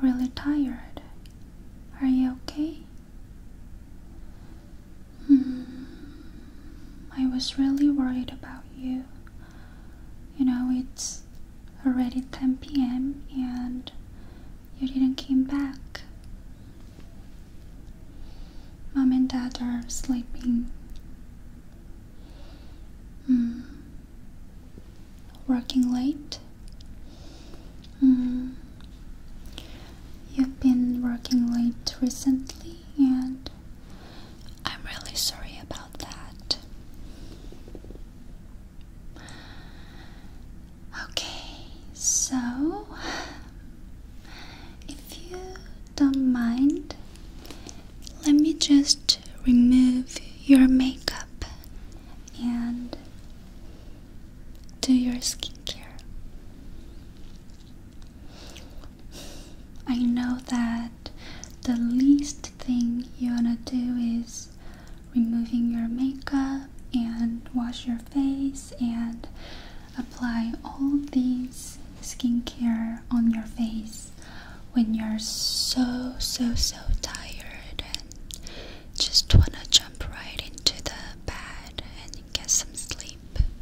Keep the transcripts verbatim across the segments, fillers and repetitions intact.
really tired. Are you okay? Hmm. I was really worried about you. You know, it's already ten p m and you didn't came back. Mom and Dad are sleeping. Hmm. Working late? Hmm. You've been working late recently, and I'm really sorry about that. Okay, so if you don't mind, let me just remove your makeup and do your skincare. I know that the least thing you wanna do is removing your makeup and wash your face and apply all these skincare on your face when you're so so so tired and just wanna jump right into the bed and get some sleep.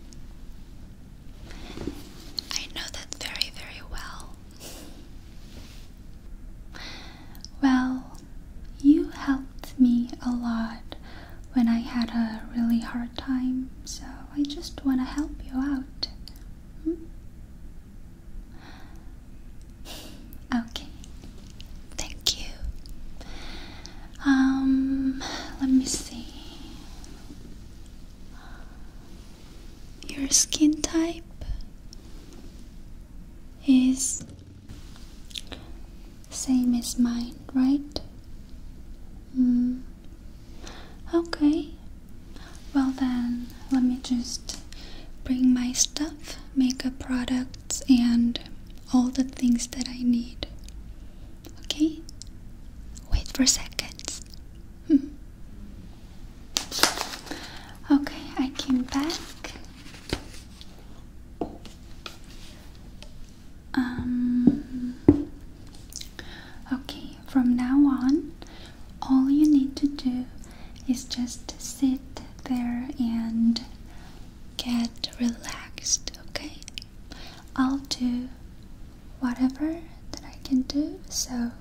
I know that very very well. Well, you helped me a lot when I had a really hard time, so I just want to help you out. Hmm? Okay, thank you. Um, let me see. Your skin type is same as mine, right? Mm. Okay. Well then, let me just bring my stuff, makeup products, and all the things that I need. Okay? Wait for seconds. Hmm. Okay, I came back. Um. Okay, from now on, all you need to do is just sit there and get relaxed, okay? I'll do whatever that I can do, so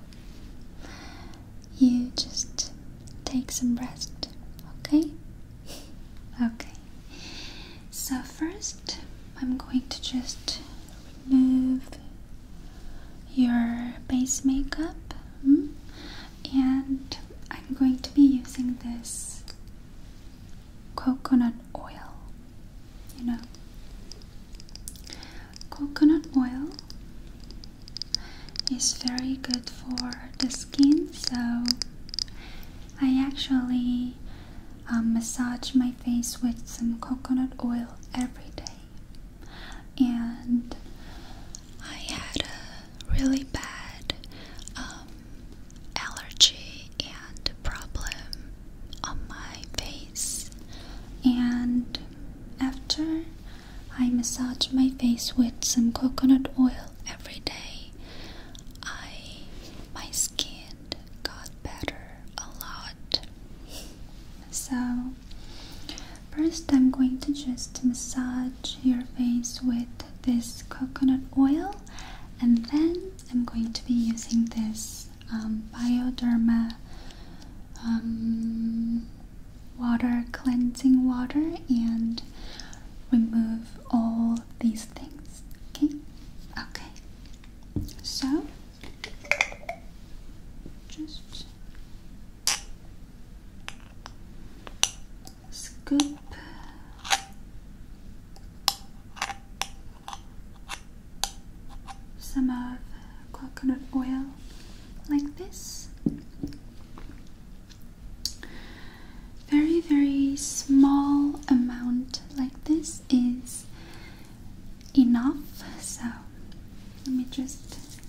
you just take some rest, okay? Okay, so first I'm going to just remove your base makeup, hmm? And I'm going to be using this coconut oil. You know, coconut oil is very good for the skin, so I actually um, massage my face with some coconut oil every day. And I had a really bad um, allergy and problem on my face, and after I massage my face with some coconut oil every day, I my skin got better a lot. So first I'm going to just massage your face with this coconut oil, and then I'm going to be using this um, Bioderma um, water cleansing water and remove all these things. Okay? Okay. So just scoop some of coconut oil like this. Very, very small amount like this is enough. So let me just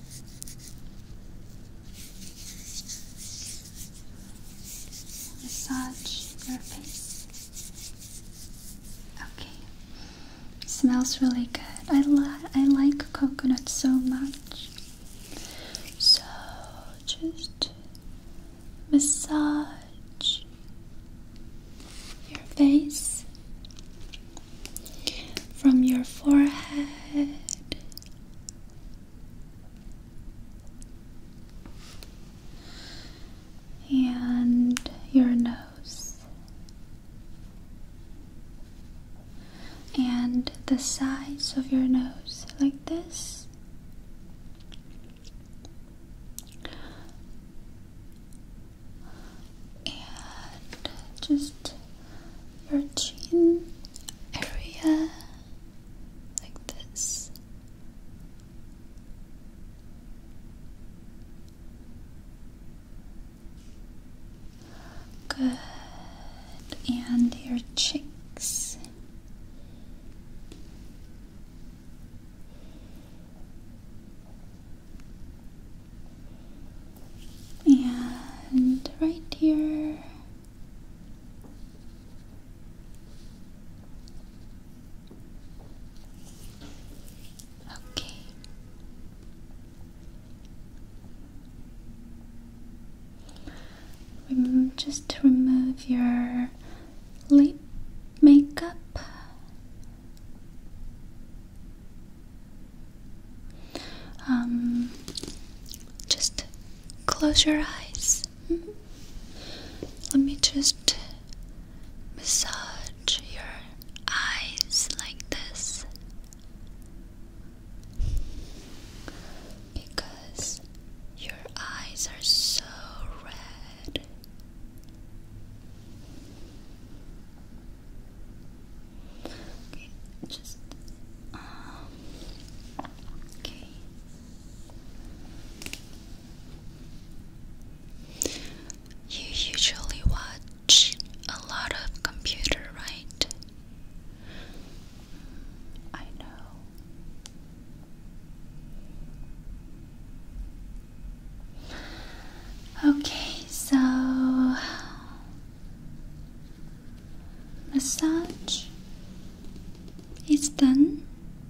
massage your face. Okay, smells really good. I, li I like coconut so much. So corners of your nose like this. And just your chin area like this. Good. And your cheeks. And right here. Okay. Rem- just remove your lip makeup. Um, just close your eyes. Mm-hmm. Let me just massage your eyes like this, because your eyes are so red. Okay, just um, okay. You usually watch a lot of computer, right? I know. Okay, so massage is done,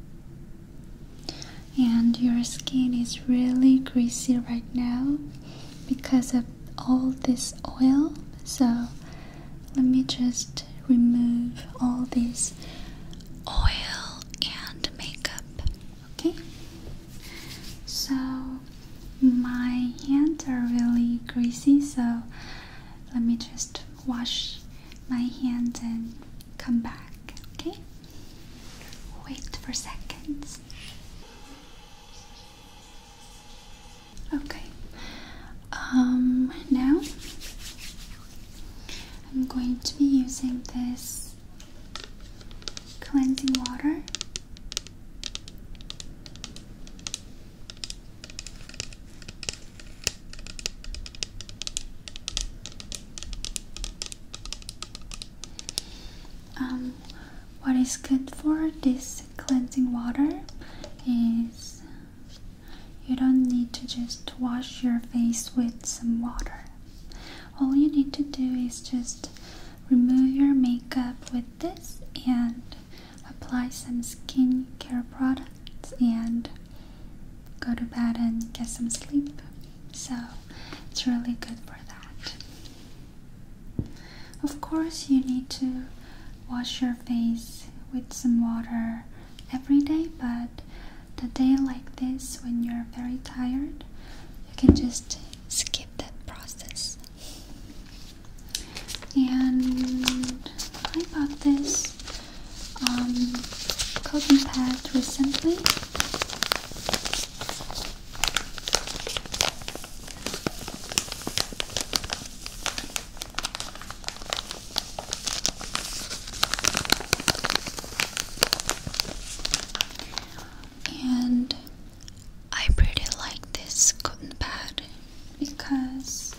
and your skin is really greasy right now because of all this oil. So let me just remove all this oil and makeup. Okay, so my hands are really greasy, so let me just wash my hands and come back. Okay, wait for seconds. Okay, um now I'm going to be using this cleansing water. Um, what is good for this cleansing water is you don't need to just wash your face with some water. All you need to do is just remove your makeup with this and apply some skincare products and go to bed and get some sleep. So it's really good for that. Of course, you need to wash your face with some water every day, but the day like this, when you're very tired, you can just skip that process. And I bought this um, cotton pad recently. And I pretty like this cotton pad because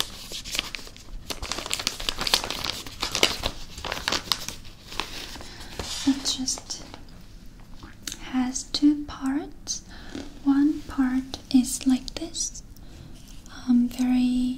it just has two parts. One part is like this, um, very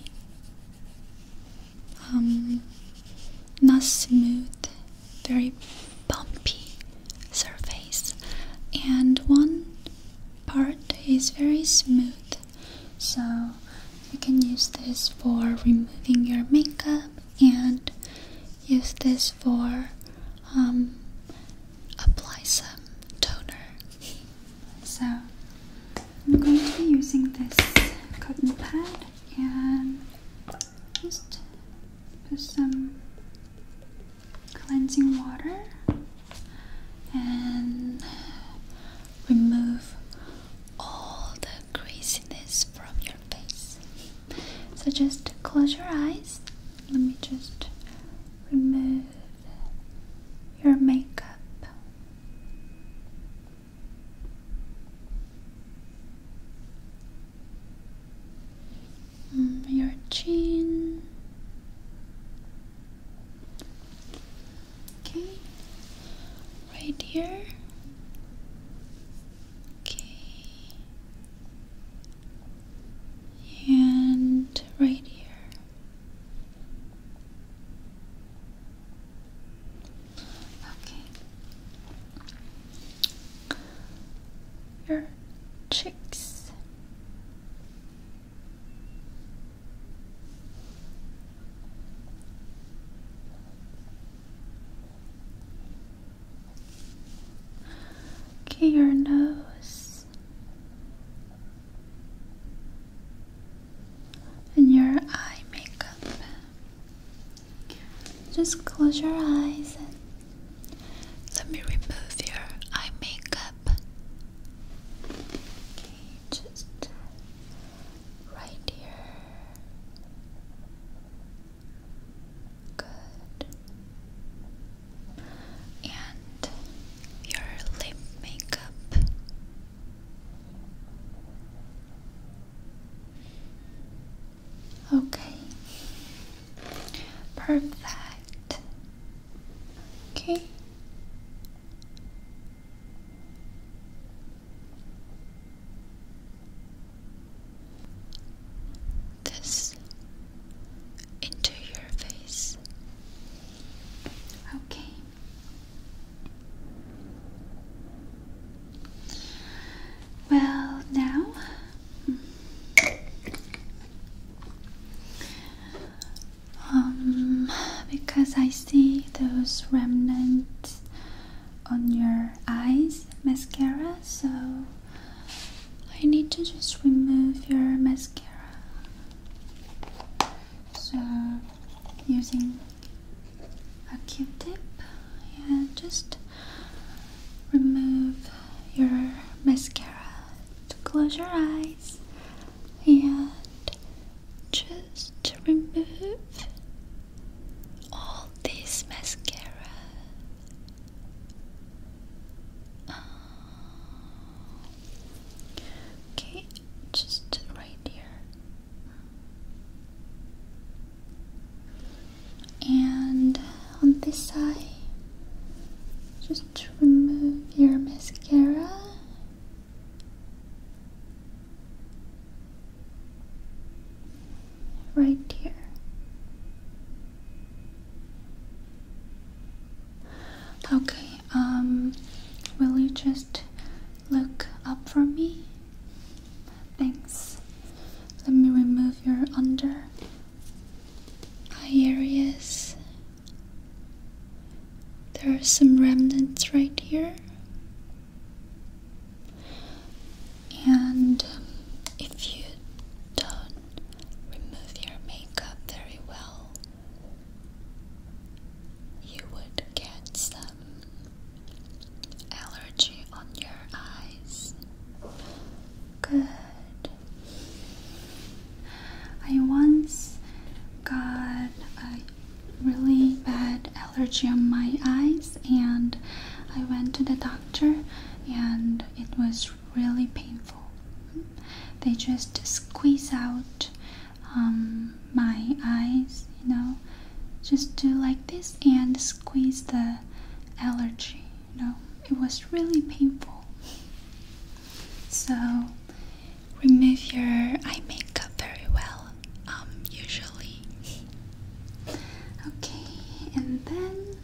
um, not smooth, very bumpy surface, and one part is very smooth. So you can use this for removing your makeup and use this for um, apply some toner. So I'm going to be using this cotton pad and just put some cleansing water and So just close your eyes. Let me just remove your makeup. Mm, your chin. Okay, right here. Okay, and right here. Okay, your cheeks. Okay, your nose and your eye makeup. Just close your eyes and let me remove your eye makeup. Okay, just right here. Good. And your lip makeup. Okay. Perfect. Okay. This into your face. Okay. Well, now um because I see those remnants on your eyes mascara, so I need to just remove your mascara. So using a Q-tip and just remove your mascara. So close your eyes and just remove all this mascara. Okay, just right here. And on this side, just remove your mascara. Right here. Okay, um, will you just look up for me? Thanks. Let me remove your under eye areas. There are some remnants right here. And if you don't remove your makeup very well, you would get some allergy on your eyes. Good. I once got a really bad allergy on my eyes and I went to the doctor and it was really painful. They just squeeze out um, my eyes, you know, just do like this and squeeze the allergy, you know. It was really painful. So remove your eye makeup very well, um, usually. Okay, and then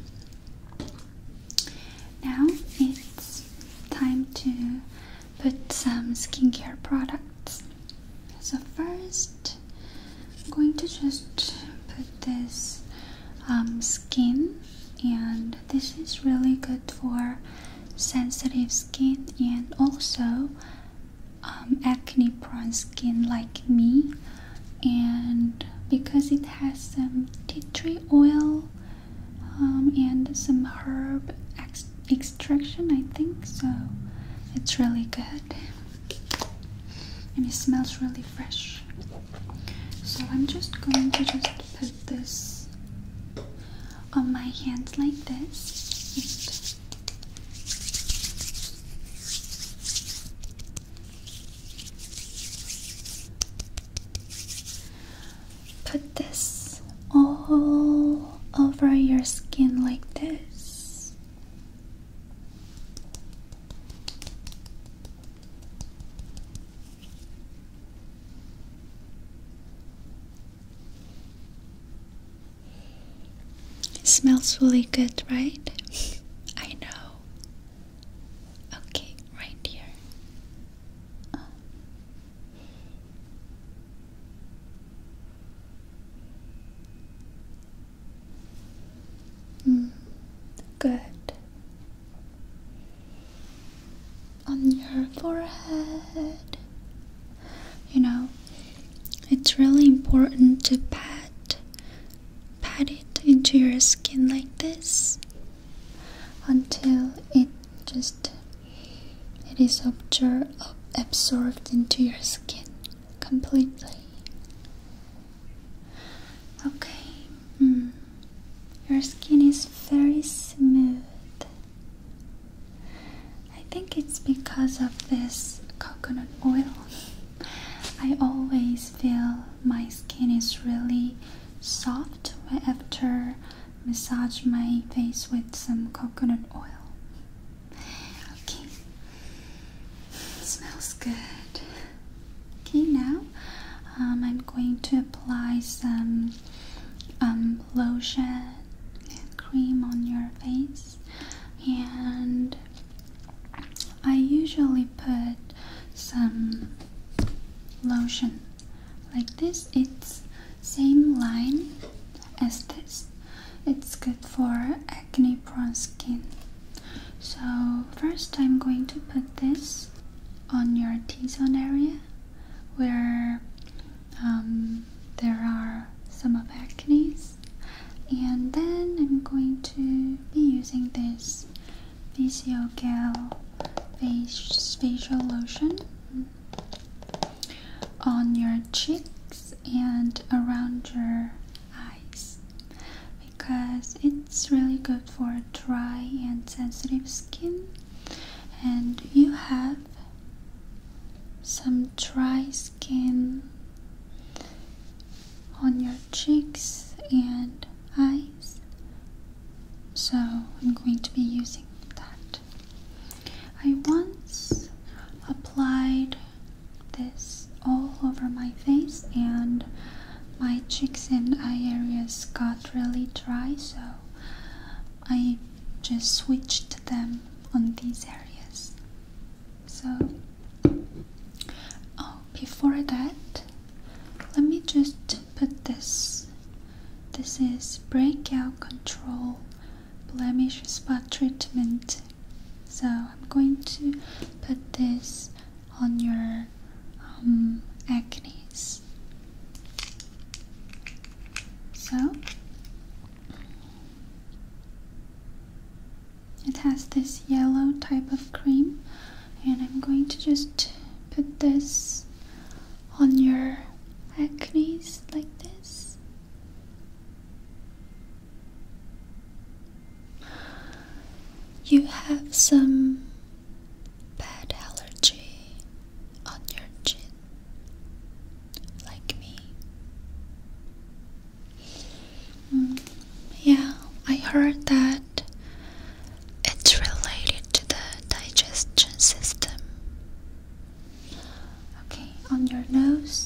now it's time to put some skincare products. So first, I'm going to just put this um, skin, and this is really good for sensitive skin and also um, acne prone skin like me. And because it has some tea tree oil um, and some herb ex extraction, I think, so it's really good and it smells really fresh. So I'm just going to just put this on my hands like this. Put this all over your skin like this. It smells really good, right? I know. Okay, right here. Mm, good. On your forehead. You know, it's really important to pat, pat it into your skin like this until it just it is absor absorbed into your skin completely. Okay. Mm. Your skin is very smooth. I think it's because of this coconut oil. I always feel my skin is really soft after massage my face with some coconut oil. Okay, it smells good. Okay, now um, I'm going to apply some um, lotion and cream on your face, and I usually put some lotion like this. It's same line as this. It's good for acne prone skin. So first I'm going to put this on your T-zone area where um, there are some of acnes, and then I'm going to be using this Physiogel face facial lotion on your cheeks and around your eyes because it's really good for dry and sensitive skin, and you have some dry skin on your cheeks and eyes, so I'm going to be using that. I once applied this all over my face and my cheeks and eye areas got really dry, so I just switched them on these areas. So oh, before that, let me just put this. This is Breakout Control Blemish Spot Treatment. So I'm going to put this on your um, acnes. So it has this yellow type of cream, and I'm going to just put this on your acnes like this. You have some bad allergy on your chin, like me. Mm, yeah, I heard that it's related to the digestion system. Okay, on your nose,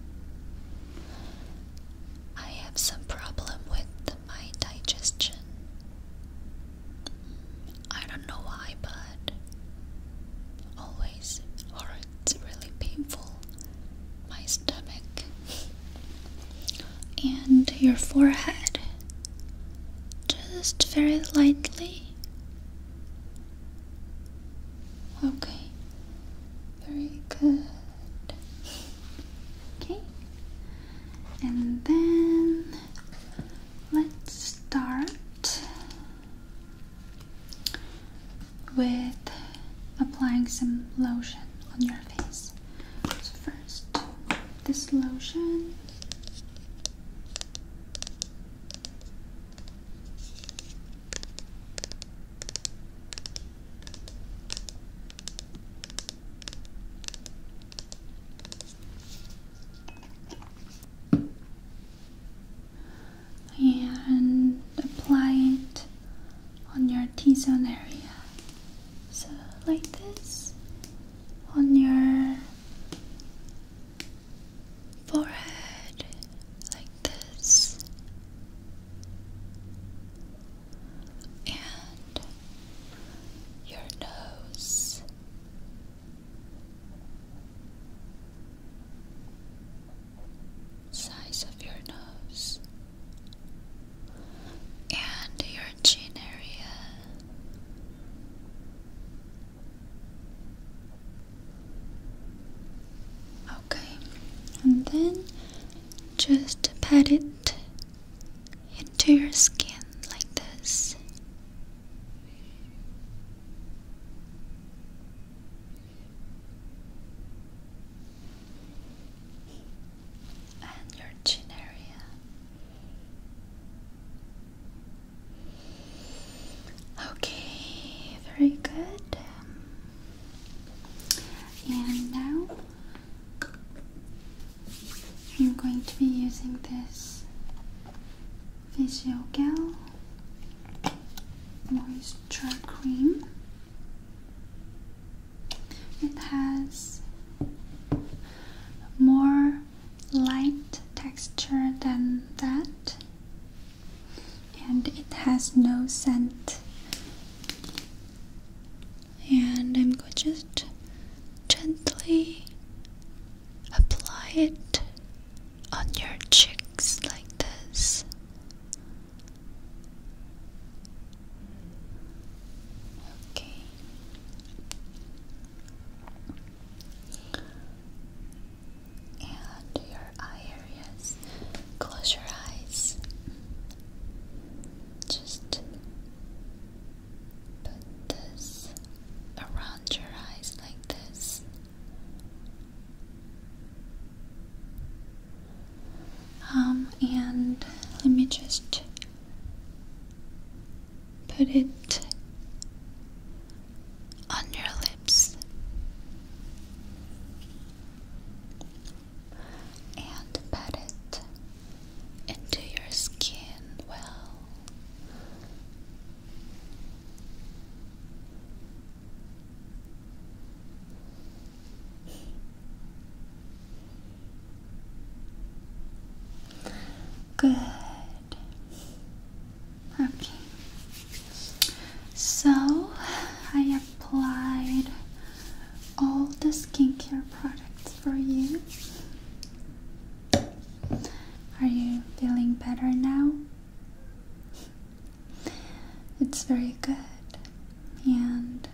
I have some problem with my digestion. I don't know why, but always hurts, really painful, my stomach. And your forehead, just very lightly. Okay, very good. Okay, and then let's start with applying some lotion on your face. So first, this lotion direction. And apply it on your T-zone area. So like this, on your forehead, like this, and your nose, size of your nose, and your chin area. Okay, and then just pat it into your skin like this. And your chin area. Okay, very good. And now I'm going to be using this Physiogel Moisture Cream. It has more light texture than that, and it has no scent. And I'm going to just gently apply it on your cheeks like this. Okay. And your eye areas. Close your eyes. Just put this around your eyes like this. Um, and let me just put it on your lips and pat it into your skin well. Good. Okay. So I applied all the skincare products for you. Are you feeling better now? It's very good. And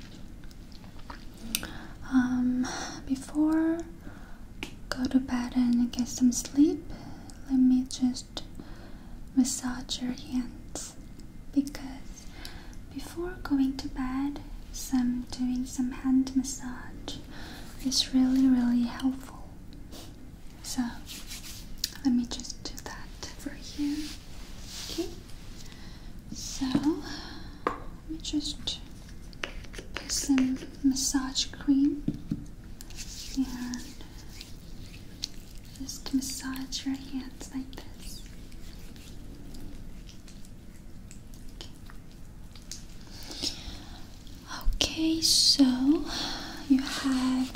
um, before go to bed and get some sleep, let me just massage your hands, because before going to bed, some doing some hand massage is really really helpful. So let me just do that for you. Okay, so let me just put some massage cream and just massage your hands like this. Okay, okay, so you have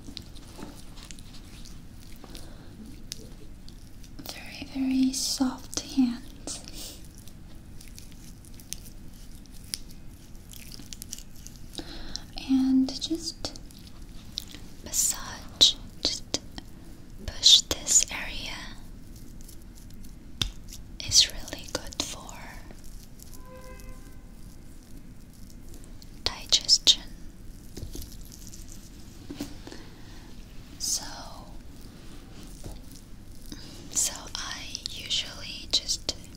very very soft hands. And just massage, just push this area. It's really good for digestion. So, so I usually just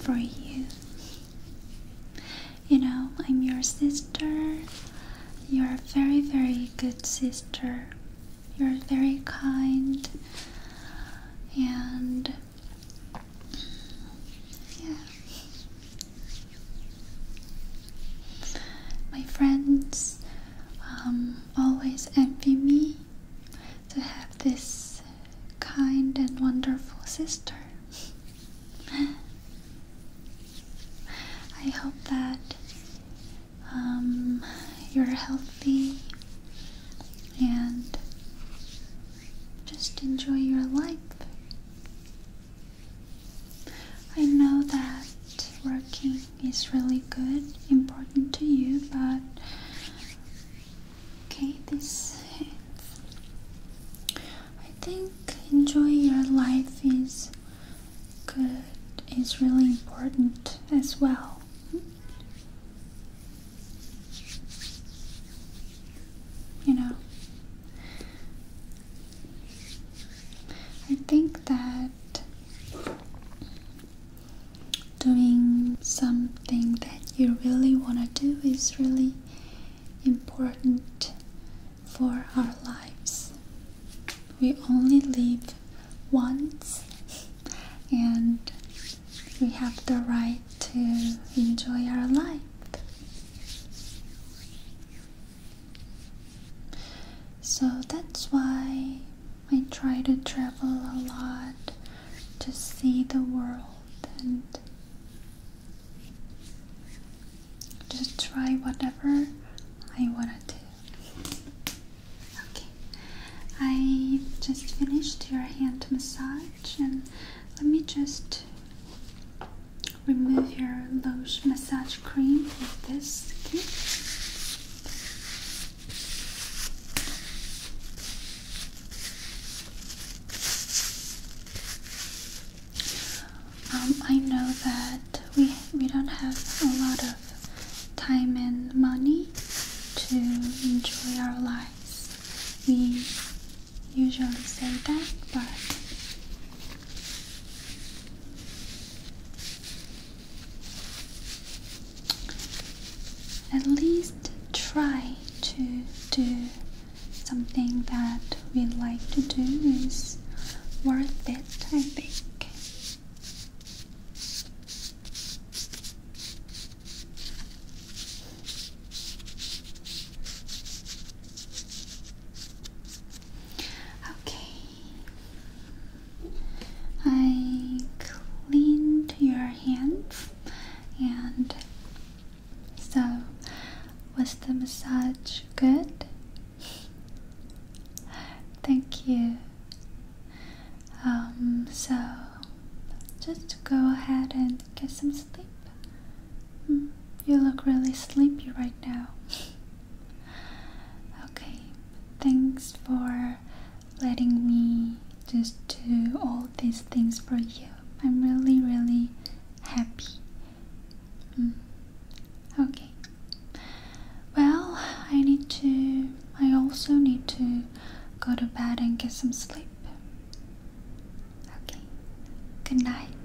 for you. You know, I'm your sister. You're a very, very good sister. You're very kind. And yeah. My friends um, always envy me to have this kind and wonderful sister. I hope that um, you're healthy and just enjoy your life. I know that working is really good, important to you, but okay, this I think enjoying your life is good, is really important as well. You know, I think that doing something that you really want to do is really important for our lives. We only live once, and we have the right to enjoy our life. So that's why I try to travel a lot to see the world and just try whatever I want to do. Okay, I just finished your hand massage, and let me just remove your lotion massage cream with this. Okay. Um, I know that we we don't have a lot of time and money to enjoy our lives. We usually say that, but at least try to do something that we like to do is worth it, I think. I cleaned your hands, and so was the massage good? Thank you. Um, so just go ahead and get some sleep. Mm, you look really sleepy right now. Okay, thanks for letting me just do all these things for you. I'm really, really happy. Mm. Okay. Well, I need to, I also need to go to bed and get some sleep. Okay. Good night.